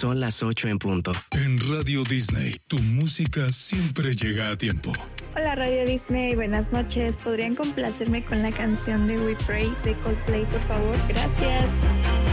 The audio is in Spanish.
Son las 8 en punto. En Radio Disney, tu música siempre llega a tiempo. Hola Radio Disney, buenas noches. ¿Podrían complacerme con la canción de We Pray de Coldplay, por favor? Gracias.